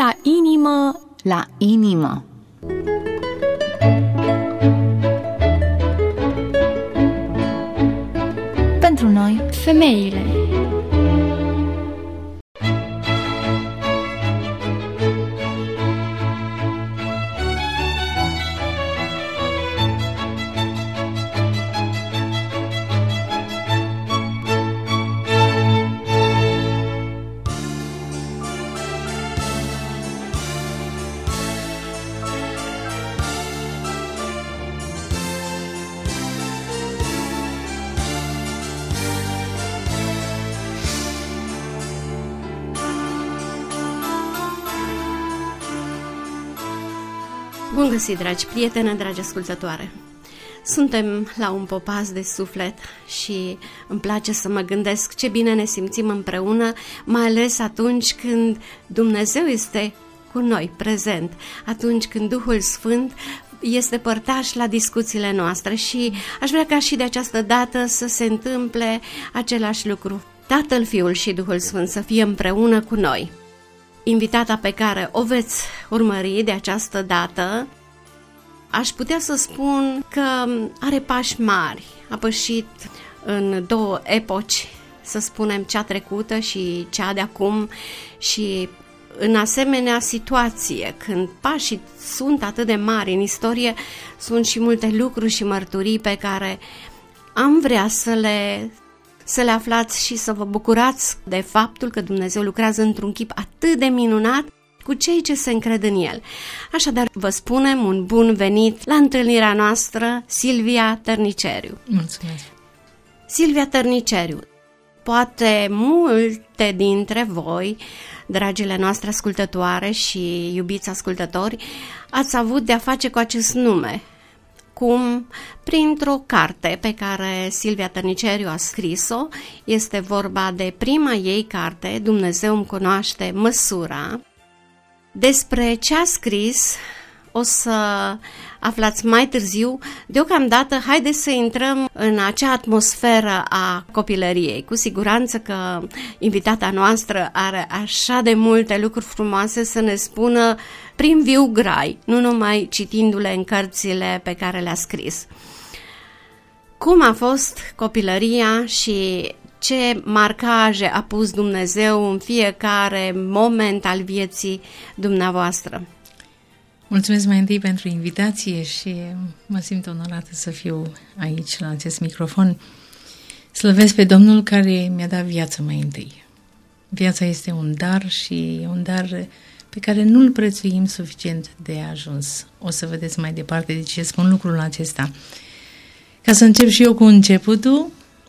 la inimă, la inimă. Pentru noi, femeile. Bun găsit, dragi prieteni, dragi ascultătoare! Suntem la un popas de suflet și îmi place să mă gândesc ce bine ne simțim împreună, mai ales atunci când Dumnezeu este cu noi, prezent, atunci când Duhul Sfânt este părtaș la discuțiile noastre și aș vrea ca și de această dată să se întâmple același lucru. Tatăl, Fiul și Duhul Sfânt să fie împreună cu noi. Invitata pe care o veți urmări de această dată, aș putea să spun că are pași mari, a pășit în două epoci, să spunem cea trecută și cea de acum, și în asemenea situație, când pașii sunt atât de mari în istorie, sunt și multe lucruri și mărturii pe care am vrea să le aflați și să vă bucurați de faptul că Dumnezeu lucrează într-un chip atât de minunat cu cei ce se încred în El. Așadar, vă spunem un bun venit la întâlnirea noastră, Silvia Tărniceriu. Mulțumesc! Silvia Tărniceriu, poate multe dintre voi, dragile noastre ascultătoare și iubiți ascultători, ați avut de-a face cu acest nume, cum printr-o carte pe care Silvia Tărniceriu a scris-o. Este vorba de prima ei carte, Dumnezeu îmi cunoaște măsura. Despre ce a scris o să aflați mai târziu. Deocamdată, haideți să intrăm în acea atmosferă a copilăriei. Cu siguranță că invitata noastră are așa de multe lucruri frumoase să ne spună prin viu grai, nu numai citindu-le în cărțile pe care le-a scris. Cum a fost copilăria și ce marcaje a pus Dumnezeu în fiecare moment al vieții dumneavoastră? Mulțumesc mai întâi pentru invitație și mă simt onorată să fiu aici la acest microfon. Slăvesc pe Domnul care mi-a dat viață mai întâi. Viața este un dar și un dar pe care nu-l prețuim suficient de ajuns. O să vedeți mai departe de ce spun lucrul acesta. Ca să încep și eu cu începutul,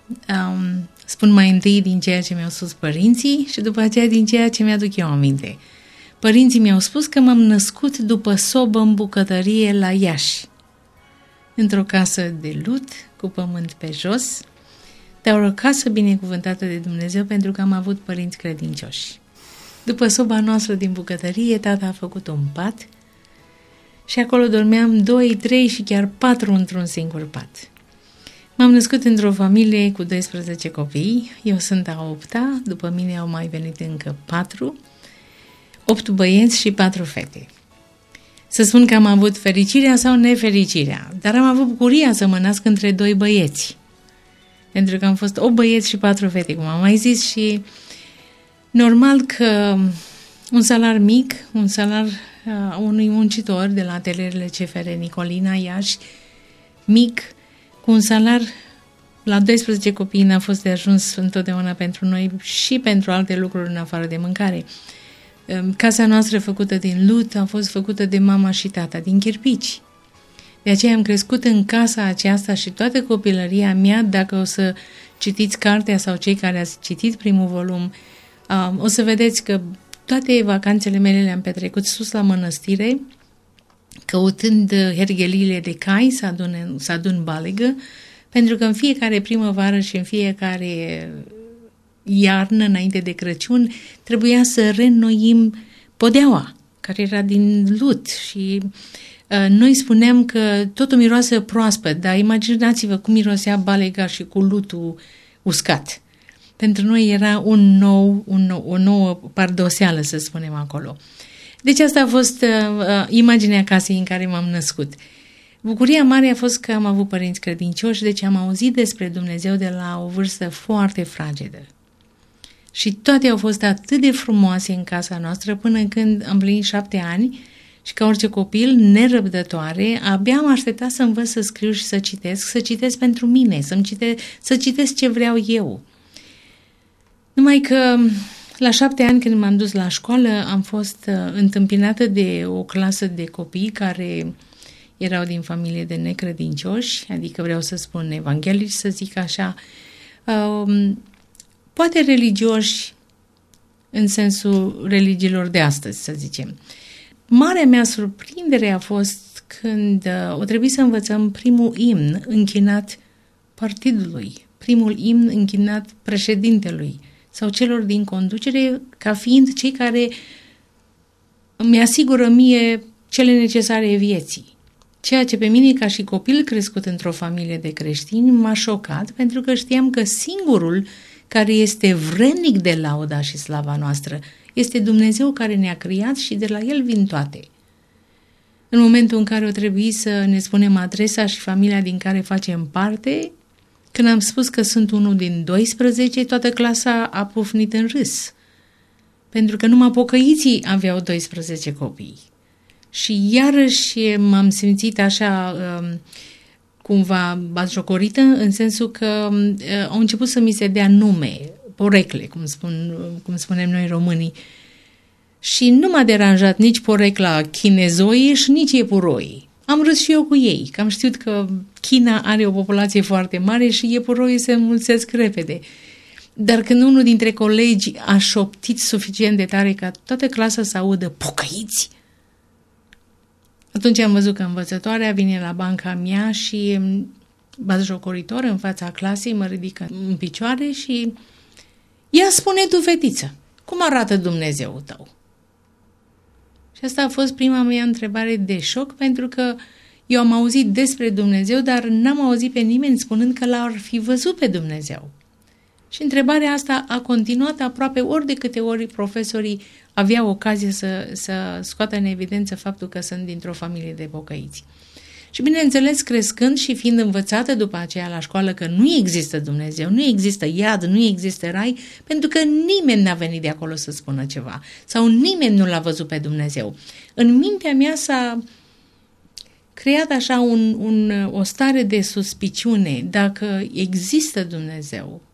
spun mai întâi din ceea ce mi-au spus părinții și după aceea din ceea ce mi-aduc eu aminte. Părinții mi-au spus că m-am născut după sobă în bucătărie la Iași, într-o casă de lut, cu pământ pe jos, dar o casă binecuvântată de Dumnezeu pentru că am avut părinți credincioși. După soba noastră din bucătărie, tata a făcut un pat și acolo dormeam 2, 3 și chiar 4 într-un singur pat. M-am născut într-o familie cu 12 copii, eu sunt a 8-a, după mine au mai venit încă 4, 8 băieți și 4 fete. Să spun că am avut fericirea sau nefericirea, dar am avut bucuria să mă nasc între 2 băieți. Pentru că am fost 8 băieți și 4 fete, cum am mai zis, și normal că un salar mic, un salar unui muncitor de la atelierele CFR Nicolina, Iași, mic, cu un salar la 12 copii n-a fost de ajuns întotdeauna pentru noi și pentru alte lucruri în afară de mâncare. Casa noastră făcută din lut a fost făcută de mama și tata, din chirpici. De aceea am crescut în casa aceasta și toată copilăria mea, dacă o să citiți cartea sau cei care ați citit primul volum, o să vedeți că toate vacanțele mele le-am petrecut sus la mănăstire, căutând hergheliile de cai să adun balegă, pentru că în fiecare primăvară și în fiecare iarnă, înainte de Crăciun, trebuia să reînnoim podeaua, care era din lut și noi spuneam că totul miroase proaspăt, dar imaginați-vă cum mirosea balega și cu lutul uscat. Pentru noi era o nouă pardoseală, să spunem acolo. Deci asta a fost imaginea casei în care m-am născut. Bucuria mare a fost că am avut părinți credincioși, deci am auzit despre Dumnezeu de la o vârstă foarte fragedă. Și toate au fost atât de frumoase în casa noastră până când am plinit 7 ani și ca orice copil nerăbdătoare, abia am așteptat să învăț să scriu și să citesc pentru mine, să citesc ce vreau eu. Numai că la 7 ani când m-am dus la școală am fost întâmpinată de o clasă de copii care erau din familie de necredincioși, adică vreau să spun evanghelici, să zic așa, poate religioși în sensul religiilor de astăzi, să zicem. Marea mea surprindere a fost când o trebuie să învățăm primul imn închinat partidului, primul imn închinat președintelui sau celor din conducere, ca fiind cei care îmi asigură mie cele necesare vieții. Ceea ce pe mine, ca și copil crescut într-o familie de creștini, m-a șocat, pentru că știam că singurul care este vrednic de lauda și slava noastră este Dumnezeu care ne-a creat și de la El vin toate. În momentul în care o trebuie să ne spunem adresa și familia din care facem parte, când am spus că sunt unul din 12, toată clasa a pufnit în râs, pentru că numai pocăiții aveau 12 copii. Și iarăși m-am simțit așa cumva batjocorită, în sensul că au început să mi se dea nume, porecle, cum spunem noi românii. Și nu m-a deranjat nici porecla chinezoie și nici iepuroii. Am râs și eu cu ei, că am știut că China are o populație foarte mare și iepuroii se înmulțesc repede. Dar când unul dintre colegi a șoptit suficient de tare ca toată clasa să audă pocăiți, atunci am văzut că învățătoarea vine la banca mea și batjocoritor în fața clasei mă ridică în picioare și ia spune tu, fetiță, cum arată Dumnezeul tău? Și asta a fost prima mea întrebare de șoc, pentru că eu am auzit despre Dumnezeu, dar n-am auzit pe nimeni spunând că l-ar fi văzut pe Dumnezeu. Și întrebarea asta a continuat aproape ori de câte ori profesorii aveau ocazie să scoată în evidență faptul că sunt dintr-o familie de pocăiți. Și bineînțeles, crescând și fiind învățată după aceea la școală că nu există Dumnezeu, nu există iad, nu există rai, pentru că nimeni n-a venit de acolo să spună ceva sau nimeni nu l-a văzut pe Dumnezeu. În mintea mea s-a creat așa o stare de suspiciune. Dacă există Dumnezeu,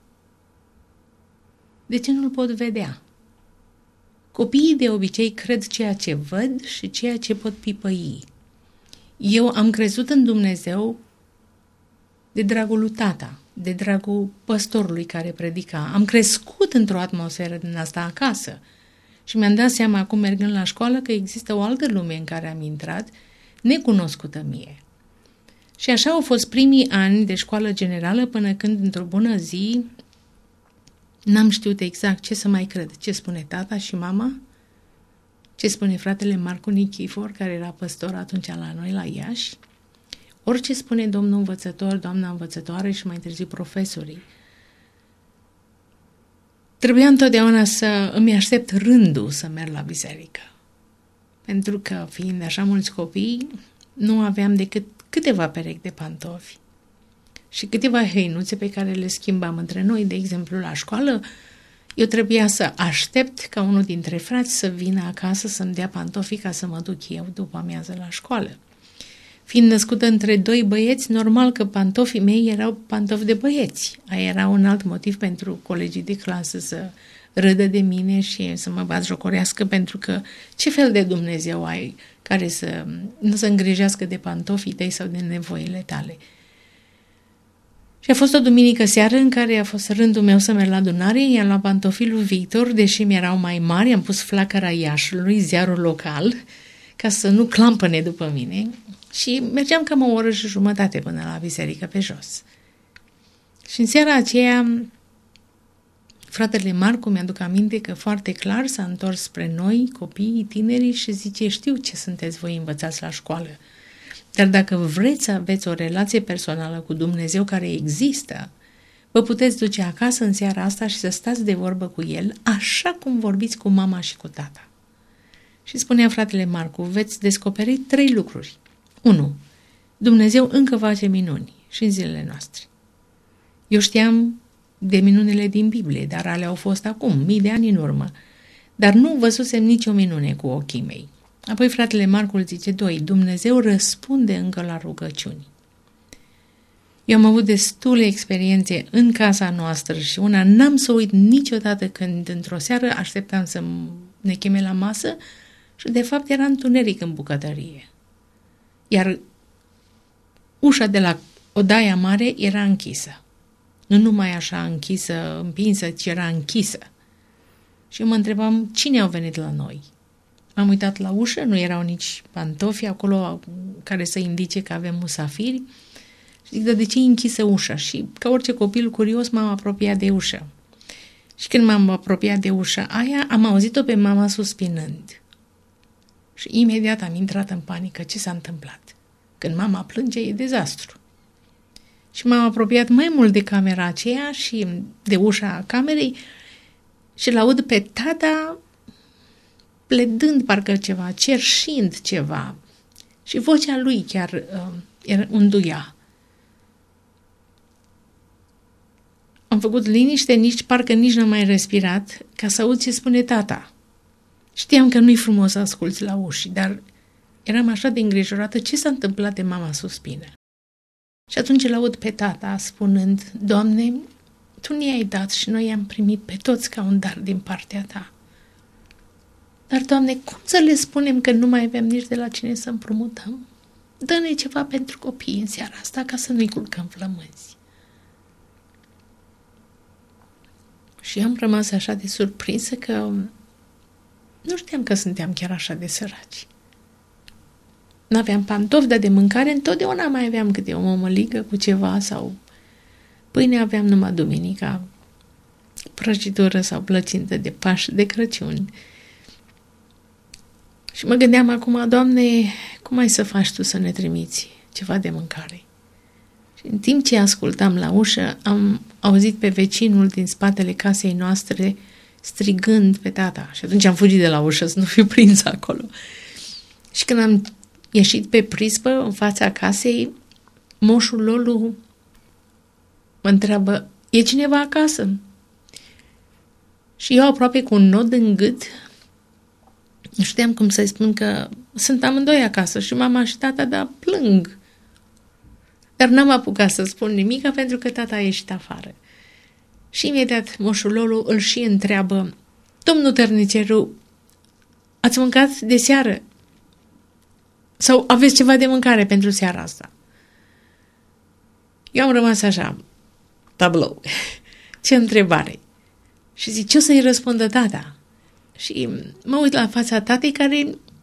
de ce nu-l pot vedea? Copiii de obicei cred ceea ce văd și ceea ce pot pipăi. Eu am crezut în Dumnezeu de dragul lui tata, de dragul păstorului care predica. Am crescut într-o atmosferă din asta acasă și mi-am dat seama acum mergând la școală că există o altă lume în care am intrat, necunoscută mie. Și așa au fost primii ani de școală generală până când, într-o bună zi, n-am știut exact ce să mai cred. Ce spune tata și mama? Ce spune fratele Marcu Nichifor, care era păstor atunci la noi, la Iași? Orice spune domnul învățător, doamna învățătoare și mai târziu profesorii. Trebuia întotdeauna să îmi aștept rândul să merg la biserică. Pentru că, fiind așa mulți copii, nu aveam decât câteva perechi de pantofi și câteva hăinuțe pe care le schimbam între noi. De exemplu, la școală, eu trebuia să aștept ca unul dintre frați să vină acasă să-mi dea pantofii ca să mă duc eu după amiază la școală. Fiind născută între 2 băieți, normal că pantofii mei erau pantofi de băieți. Aia era un alt motiv pentru colegii de clasă să râdă de mine și să mă batjocorească, pentru că ce fel de Dumnezeu ai care să nu se îngrijească de pantofii tăi sau de nevoile tale? Și a fost o duminică seară în care a fost rândul meu să merg la adunare, i-am luat pantofii lui Victor, deși mi-erau mai mari, am pus flacăra Iașului, ziarul local, ca să nu clampăne după mine, și mergeam cam o oră și jumătate până la biserică pe jos. Și în seara aceea, fratele Marcu, mi-aduc aminte că foarte clar s-a întors spre noi, copiii, tinerii, și zice: știu ce sunteți voi învățați la școală, dar dacă vreți să aveți o relație personală cu Dumnezeu care există, vă puteți duce acasă în seara asta și să stați de vorbă cu El, așa cum vorbiți cu mama și cu tata. Și spunea fratele Marcu, veți descoperi 3 lucruri. 1. Dumnezeu încă face minuni și în zilele noastre. Eu știam de minunile din Biblie, dar ale au fost acum, mii de ani în urmă. Dar nu văzusem nicio minune cu ochii mei. Apoi fratele Marcu zice, 2. Dumnezeu răspunde încă la rugăciuni. Eu am avut destule experiențe în casa noastră și una n-am să uit niciodată când într-o seară așteptam să ne cheme la masă și de fapt era întuneric în bucătărie. Iar ușa de la odaia mare era închisă. Nu numai așa închisă, împinsă, ci era închisă. Și eu mă întrebam cine au venit la noi. Am uitat la ușă, nu erau nici pantofi acolo care să indice că avem musafiri. Și zic, de ce e închisă ușa? Și ca orice copil curios m-am apropiat de ușă. Și când m-am apropiat de ușa aia, am auzit-o pe mama suspinând. Și imediat am intrat în panică. Ce s-a întâmplat? Când mama plânge, e dezastru. Și m-am apropiat mai mult de camera aceea și de ușa camerei și l-aud pe tata pledând parcă ceva, cerșind ceva. Și vocea lui chiar unduia. Am făcut liniște, parcă nici n-am mai respirat, ca să aud ce spune tata. Știam că nu-i frumos să asculți la uși, dar eram așa de îngrijorată ce s-a întâmplat de mama suspină. Și atunci îl aud pe tata spunând, Doamne, Tu ne-ai dat și noi i-am primit pe toți ca un dar din partea Ta. Dar, Doamne, cum să le spunem că nu mai avem nici de la cine să împrumutăm? Dă-ne ceva pentru copii în seara asta ca să nu-i culcăm flămânzi. Și am rămas așa de surprinsă că nu știam că suntem chiar așa de săraci. N-aveam pantofi, dar de mâncare întotdeauna mai aveam câte o mămăligă cu ceva sau pâine aveam numai duminica, prăjitură sau plăcintă de Paști, de Crăciun. Și mă gândeam acum, Doamne, cum ai să faci Tu să ne trimiți ceva de mâncare? Și în timp ce ascultam la ușă, am auzit pe vecinul din spatele casei noastre strigând pe tata. Și atunci am fugit de la ușă să nu fiu prins acolo. Și când am ieșit pe prispă în fața casei, moșul Lolu mă întreabă, e cineva acasă? Și eu aproape cu un nod în gât, nu știam cum să-i spun că sunt amândoi acasă și mama și tata, dar plâng. Dar n-am apucat să spun nimica pentru că tata a ieșit afară. Și imediat moșul Lolu îl și întreabă, Domnul Tărniceru, ați mâncat de seară? Sau aveți ceva de mâncare pentru seara asta? Eu am rămas așa, tablou. Ce întrebare? Și zic, ce o să-i răspundă tata? Și mă uit la fața tatei care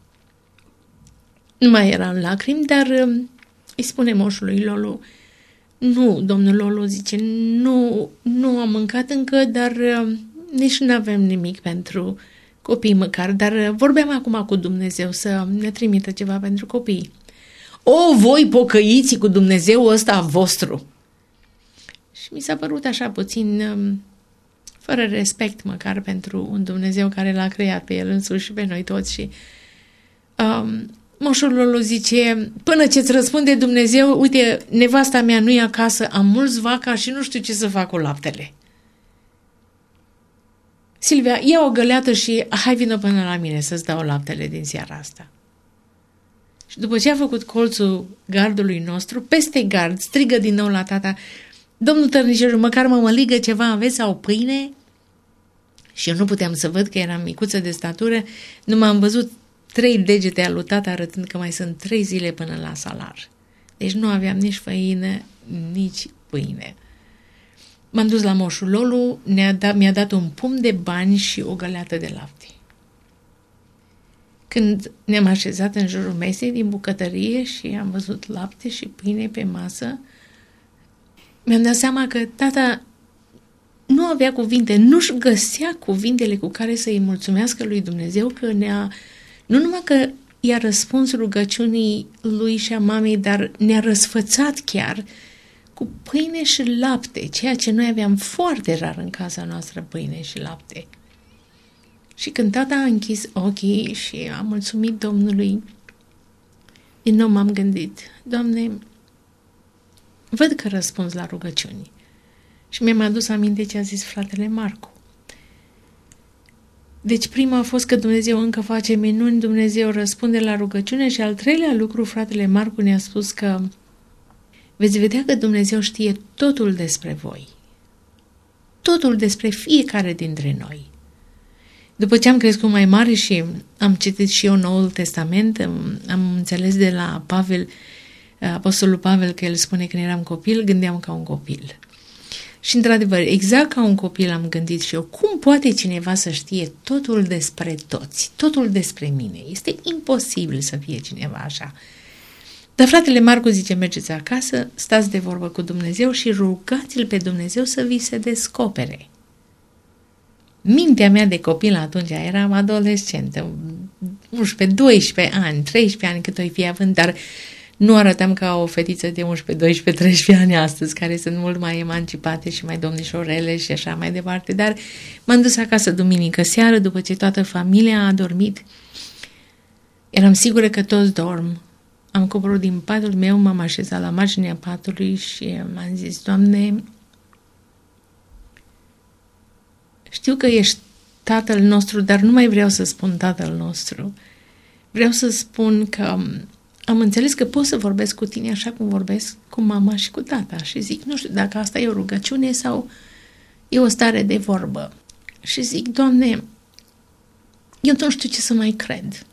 nu mai era în lacrimi, dar îi spune moșului Lolu, nu, domnul Lolu zice, nu am mâncat încă, dar nici nu avem nimic pentru copii măcar, dar vorbeam acum cu Dumnezeu să ne trimită ceva pentru copii. O, voi pocăiți cu Dumnezeu ăsta vostru! Și mi s-a părut așa puțin, fără respect măcar pentru un Dumnezeu care l-a creat pe el însuși și pe noi toți și moșul Lolu zice, până ce-ți răspunde Dumnezeu, uite, nevasta mea nu e acasă, am mulți vaca și nu știu ce să fac cu laptele. Silvia, ia o găleată și hai vină până la mine să-ți dau laptele din seara asta. Și după ce a făcut colțul gardului nostru, peste gard strigă din nou la tata, Domnul Tărniceru, măcar mămăligă ceva aveți sau pâine? Și eu nu puteam să văd că eram micuță de statură, nu m-am văzut 3 degete al lui tata arătând că mai sunt 3 zile până la salar. Deci nu aveam nici făină, nici pâine. M-am dus la moșul Lolu, mi-a dat un pumn de bani și o găleată de lapte. Când ne-am așezat în jurul mesei din bucătărie și am văzut lapte și pâine pe masă, mi-am dat seama că tata nu avea cuvinte, nu-și găsea cuvintele cu care să-i mulțumească lui Dumnezeu că nu numai că i-a răspuns rugăciunii lui și a mamei, dar ne-a răsfățat chiar cu pâine și lapte, ceea ce noi aveam foarte rar în casa noastră, pâine și lapte. Și când tata a închis ochii și a mulțumit Domnului, din nou m-am gândit, Doamne, văd că răspunzi la rugăciuni. Și mi-am adus aminte ce a zis fratele Marcu. Deci prima a fost că Dumnezeu încă face minuni, Dumnezeu răspunde la rugăciune și al treilea lucru, fratele Marcu ne-a spus că veți vedea că Dumnezeu știe totul despre voi. Totul despre fiecare dintre noi. După ce am crescut mai mare și am citit și eu Noul Testament, am înțeles de la Pavel, Apostolul Pavel, că el spune că când eram copil, gândeam ca un copil. Și într-adevăr, exact ca un copil am gândit și eu, cum poate cineva să știe totul despre toți, totul despre mine? Este imposibil să fie cineva așa. Dar fratele Marcu zice, mergeți acasă, stați de vorbă cu Dumnezeu și rugați-L pe Dumnezeu să vi se descopere. Mintea mea de copil atunci, eram adolescentă, 11, 12 ani, 13 ani cât o fi având, dar nu arătam ca o fetiță de 11, 12, 13 ani astăzi, care sunt mult mai emancipate și mai domnișorele și așa mai departe, dar m-am dus acasă duminică seară, după ce toată familia a dormit. Eram sigură că toți dorm. Am coborât din patul meu, m-am așezat la marginea patului și m-am zis, Doamne, știu că ești Tatăl nostru, dar nu mai vreau să spun Tatăl nostru. Vreau să spun că am înțeles că pot să vorbesc cu tine așa cum vorbesc cu mama și cu tata. Și zic, nu știu dacă asta e o rugăciune sau e o stare de vorbă. Și zic, Doamne, eu nu știu ce să mai cred.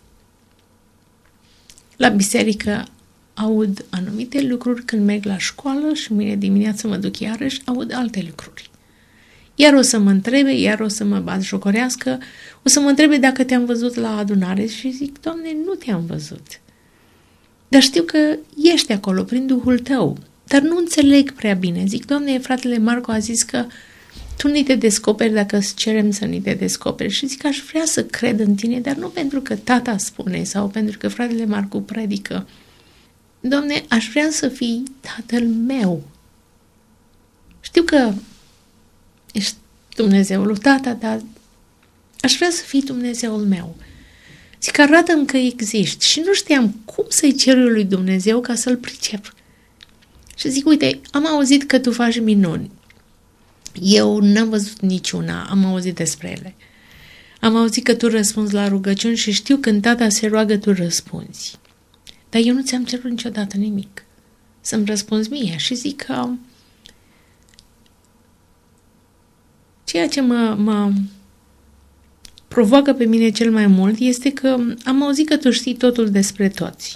La biserică aud anumite lucruri, când merg la școală și mâine dimineață mă duc iarăși, aud alte lucruri. Iar o să mă întrebe, iar o să mă batjocorească, o să mă întrebe dacă te-am văzut la adunare și zic, Doamne, nu te-am văzut. Dar știu că ești acolo prin Duhul Tău, dar nu înțeleg prea bine. Zic, Doamne, fratele Marco a zis că Tu ni te descoperi dacă îți cerem să ni te descoperi. Și zic, aș vrea să cred în Tine, dar nu pentru că tata spune sau pentru că fratele Marco predică. Doamne, aș vrea să fii Tatăl meu. Știu că ești Dumnezeul lui tata, dar aș vrea să fii Dumnezeul meu. Zic, arată-mi că existi. Și nu știam cum să-i cer lui Dumnezeu ca să-l pricep. Și zic, uite, am auzit că tu faci minuni. Eu n-am văzut niciuna, am auzit despre ele. Am auzit că tu răspunzi la rugăciuni și știu când tata se roagă, tu răspunzi. Dar eu nu ți-am cerut niciodată nimic. Să-mi răspunzi mie. Și zic că ceea ce mă provoacă pe mine cel mai mult este că am auzit că tu știi totul despre toți.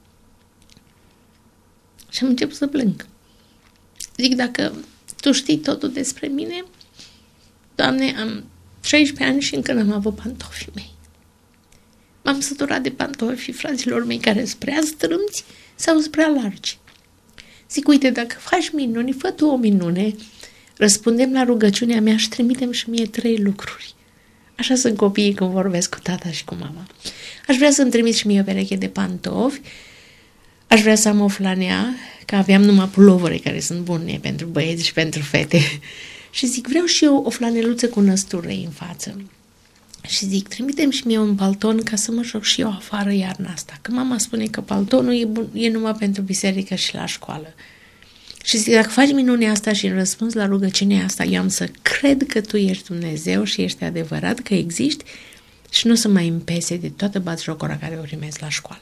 Și am început să plâng. Zic, dacă tu știi totul despre mine, Doamne, am 13 ani și încă n-am avut pantofii mei. M-am săturat de pantofii fraților mei care sunt prea strâmți sau sunt prea largi. Zic, uite, dacă faci minuni, fă tu o minune, răspundem la rugăciunea mea și trimitem și mie 3 lucruri. Așa sunt copiii când vorbesc cu tata și cu mama. Aș vrea să-mi trimiți și mie o pereche de pantofi, aș vrea să am o flanea, că aveam numai pulovere care sunt bune pentru băieți și pentru fete. Și zic, vreau și eu o flaneluță cu năstură în față. Și zic, trimitem și mie un palton ca să mă joc și eu afară iarna asta. Că mama spune că paltonul e numai pentru biserică și la școală. Și zic, dacă faci minunea asta și răspunzi la rugăciunea asta, eu am să cred că tu ești Dumnezeu și ești adevărat, că existi și nu o să mai împese de toată batjocora care o primesc la școală.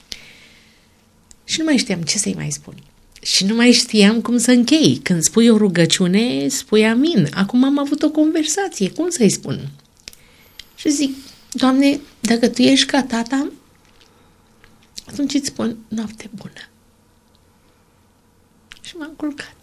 Și nu mai știam ce să-i mai spun. Și nu mai știam cum să închei. Când spui o rugăciune, spui amin. Acum am avut o conversație. Cum să-i spun? Și zic, Doamne, dacă Tu ești ca tata, atunci îți spun noapte bună. Și m-am culcat.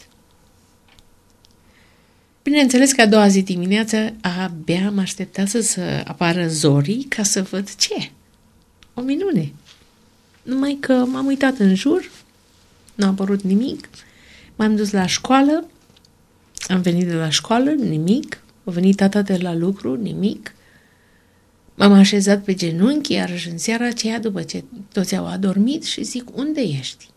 Bineînțeles că a doua zi dimineață abia am așteptat să apară zorii ca să văd ce. O minune. Numai că m-am uitat în jur, nu a apărut nimic, m-am dus la școală, am venit de la școală, nimic, a venit tata de la lucru, nimic, m-am așezat pe genunchi, iarăși în seara aceea, după ce toți au adormit și zic, unde ești?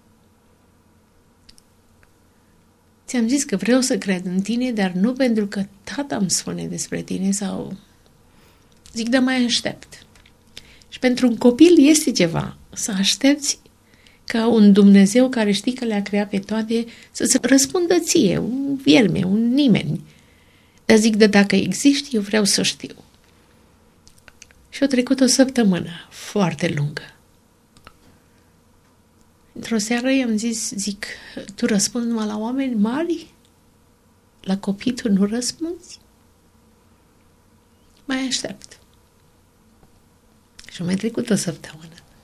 Ți-am zis că vreau să cred în tine, dar nu pentru că tata îmi spune despre tine sau Zic, da, mai aștept. Și pentru un copil este ceva să aștepți ca un Dumnezeu care știi că le-a creat pe toate să-ți răspundă ție, un vierme, un nimeni. Dar zic, dacă existi, eu vreau să știu. Și a trecut o săptămână foarte lungă. Într-o seară i-am zis, zic, tu răspunzi numai la oameni mari? La copii tu nu răspunzi? Mai aștept. Și a mai trecut o săptămână.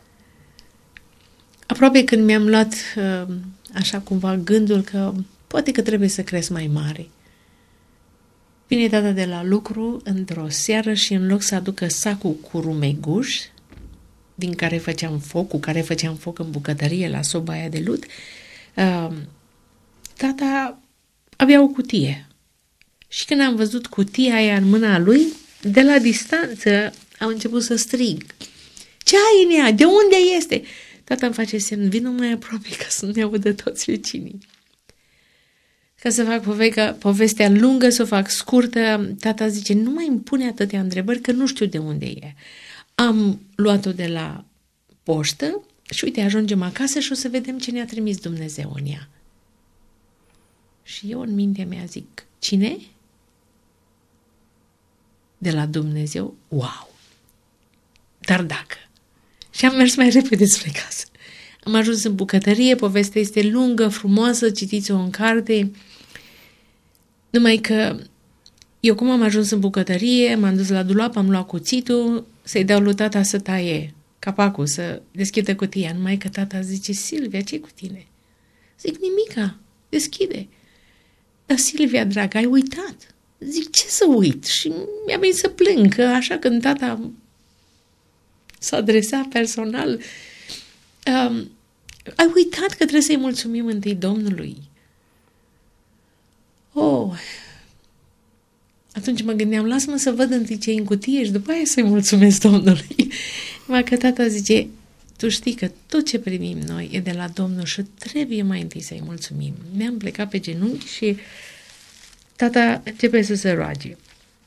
Aproape când mi-am luat așa cumva gândul că poate că trebuie să cresc mai mare. Vine tata de la lucru într-o seară și în loc să aducă sacul cu rumeguș, din care făceam foc, cu care făceam foc în bucătărie la soba aia de lut, tata avea o cutie. Și când am văzut cutia aia în mâna lui, de la distanță am început să strig. Ce ai în ea? De unde este? Tata îmi face semn, vină mai aproape ca să nu-mi audă toți vecinii. Ca să fac povestea lungă, să o fac scurtă, tata zice, nu mai îmi pune atâtea întrebări că nu știu de unde e. Am luat-o de la poștă și uite, ajungem acasă și o să vedem ce ne-a trimis Dumnezeu în ea. Și eu în mintea mea zic, cine? De la Dumnezeu? Wow! Dar dacă? Și am mers mai repede spre casă. Am ajuns în bucătărie, povestea este lungă, frumoasă, citiți-o în carte. Numai că eu cum am ajuns în bucătărie, m-am dus la dulap, am luat cuțitul, să-i dau lui tata să taie capacul, să deschidă cutia. Numai că tata zice, Silvia, ce-i cu tine? Zic, nimica, deschide. Dar Silvia, dragă, ai uitat. Zic, ce să uit? Și mi-a venit să plâng, că așa când tata s-a adresat personal, ai uitat că trebuie să-i mulțumim întâi Domnului. Atunci mă gândeam, lasă-mă să văd întâi ce-i în cutie și după aia să-i mulțumesc Domnului. Numai că tata zice, tu știi că tot ce primim noi e de la Domnul și trebuie mai întâi să-i mulțumim. Ne-am plecat pe genunchi și tata începe să se roage.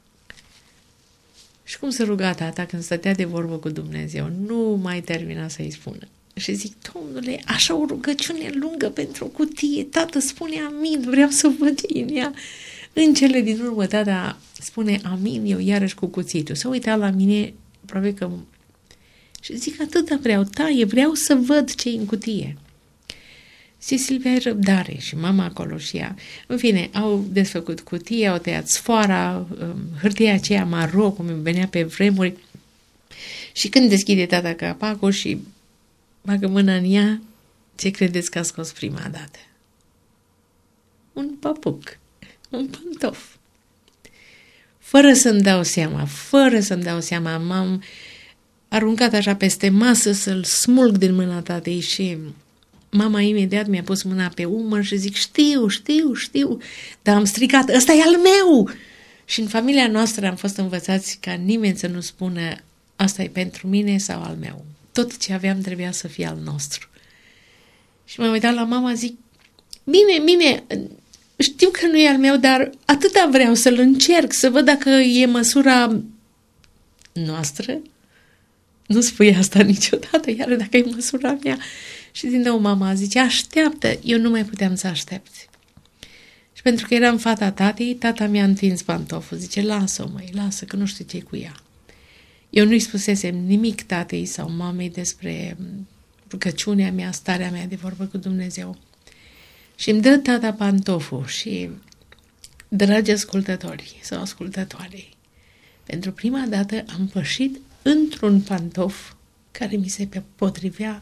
Și cum se ruga tata când stătea de vorbă cu Dumnezeu? Nu mai termina să-i spună. Și zic, Domnule, așa o rugăciune lungă pentru o cutie, tată spune amin, vreau să văd ce în ea. În cele din urmă, tata spune amin, eu iarăși cu cuțitul. S-a uitat la mine, probabil că... Și zic, atâta vreau, taie, vreau să văd ce e în cutie. Și Silvia ai răbdare și mama acolo și ea. În fine, au desfăcut cutia, au tăiat sfoara, hârtia aceea maro, cum îmi venea pe vremuri. Și când deschide tata capacul și bagă mâna în ea, ce credeți că a scos prima dată? Un papuc, un pantof. Fără să-mi dau seama, m-am aruncat așa peste masă să-l smulg din mâna tatei și mama imediat mi-a pus mâna pe umăr și zic, știu, dar am strigat, ăsta e al meu! Și în familia noastră am fost învățați ca nimeni să nu spună, asta e pentru mine sau al meu. Tot ce aveam trebuia să fie al nostru. Și m-am uitat la mama, zic, bine, știu că nu e al meu, dar atâta vreau să-l încerc, să văd dacă e măsura noastră. Nu spui asta niciodată, iar dacă e măsura mea. Și din nou mama zice, așteaptă. Eu nu mai puteam să aștept. Și pentru că eram fata tatei, tata mi-a întins pantoful. Zice, lasă-o, lasă, că nu știu ce-i cu ea. Eu nu-i spusesem nimic tatei sau mamei despre rugăciunea mea, starea mea de vorbă cu Dumnezeu. Și îmi dă tata pantoful și, dragi ascultători sau ascultătoare, pentru prima dată am pășit într-un pantof care mi se potrivea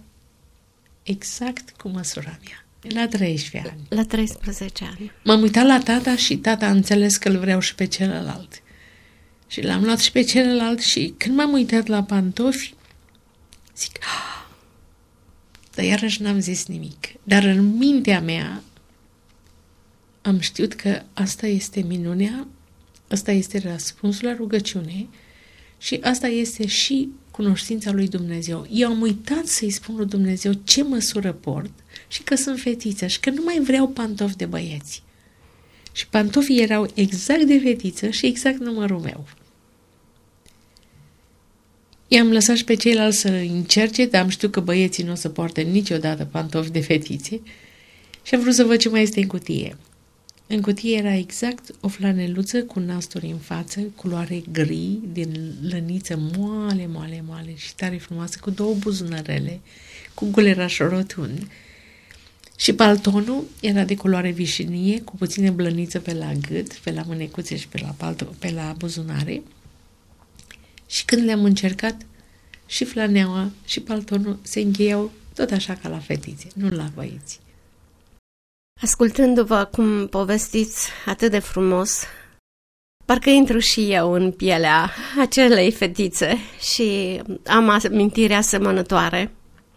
exact cu măsura mea. La 13 ani. La 13 ani. M-am uitat la tata și tata a înțeles că îl vreau și pe celălalt. Și l-am luat și pe celălalt și când m-am uitat la pantofi, zic, dar iarăși n-am zis nimic. Dar în mintea mea am știut că asta este minunea, asta este răspunsul la rugăciune și asta este și cunoștința lui Dumnezeu. Eu am uitat să-i spun lui Dumnezeu ce măsură port și că sunt fetiță și că nu mai vreau pantofi de băieți. Și pantofii erau exact de fetiță și exact numărul meu. I-am lăsat și pe ceilalți să încerce, dar am știut că băieții nu o să poarte niciodată pantofi de fetițe și am vrut să văd ce mai este în cutie. În cutie era exact o flaneluță cu nasturi în față, culoare gri, din lăniță moale și tare frumoasă, cu 2 buzunărele, cu guleraș rotund. Și paltonul era de culoare vișinie, cu puține blăniță pe la gât, pe la mânecuțe și pe la buzunare. Și când le-am încercat, și flaneaua și paltonul se încheiau tot așa ca la fetițe, nu la băieți. Ascultându-vă cum povestiți atât de frumos, parcă intru și eu în pielea acelei fetițe și am amintiri asemănătoare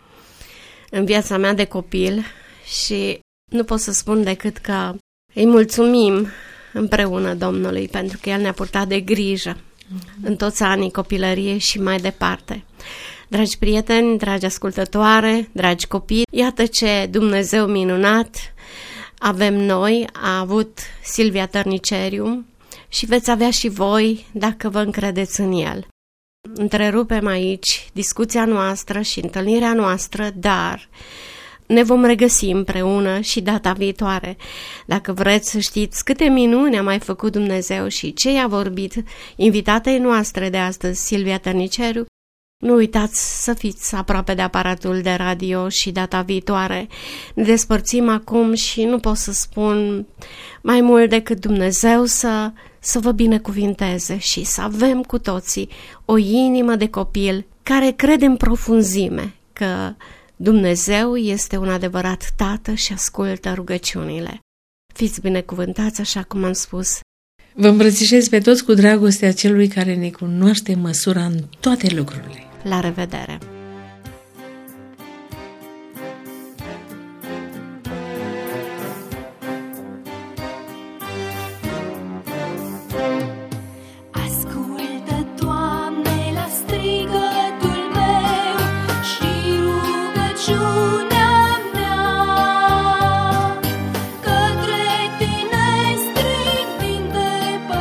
în viața mea de copil și nu pot să spun decât că îi mulțumim împreună Domnului pentru că El ne-a purtat de grijă în toți anii copilăriei și mai departe. Dragi prieteni, dragi ascultătoare, dragi copii, iată ce Dumnezeu minunat avem noi, a avut Silvia Tărniceriu și veți avea și voi dacă vă încredeți în El. Întrerupem aici discuția noastră și întâlnirea noastră, dar ne vom regăsi împreună și data viitoare. Dacă vreți să știți câte minuni a mai făcut Dumnezeu și ce i-a vorbit invitatei noastre de astăzi, Silvia Tărniceriu, nu uitați să fiți aproape de aparatul de radio și data viitoare. Ne despărțim acum și nu pot să spun mai mult decât Dumnezeu să vă binecuvinteze și să avem cu toții o inimă de copil care crede în profunzime că Dumnezeu este un adevărat Tată și ascultă rugăciunile. Fiți binecuvântați, așa cum am spus. Vă îmbrățișez pe toți cu dragostea celui care ne cunoaște măsura în toate lucrurile. La revedere!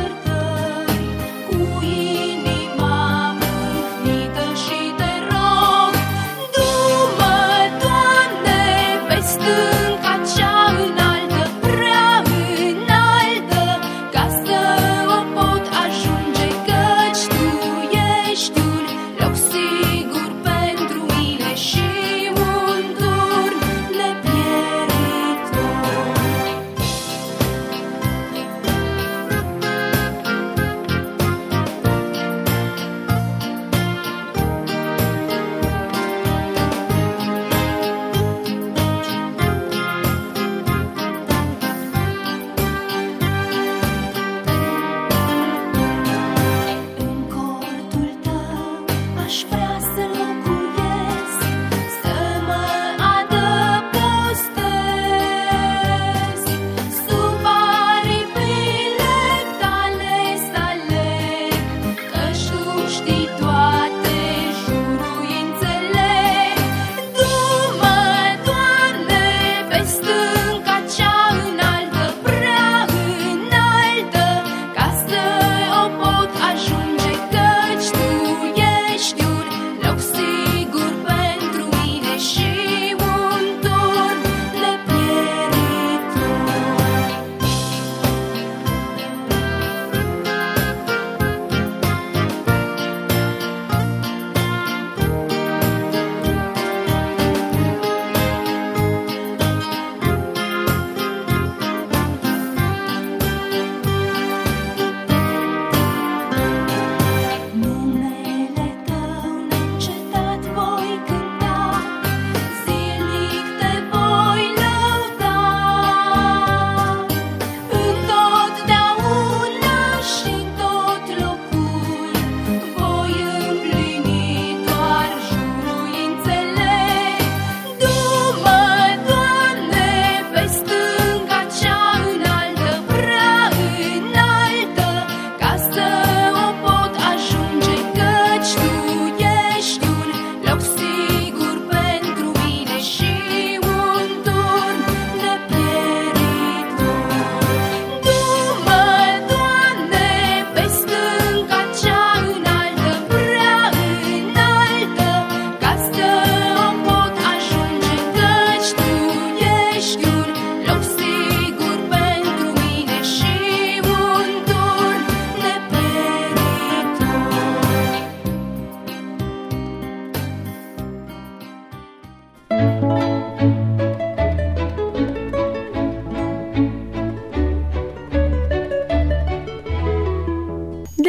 Cu inima mâhnită și de rog,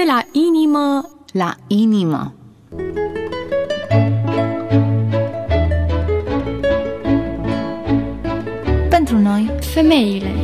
De la inimă la inimă. Pentru noi, femeile.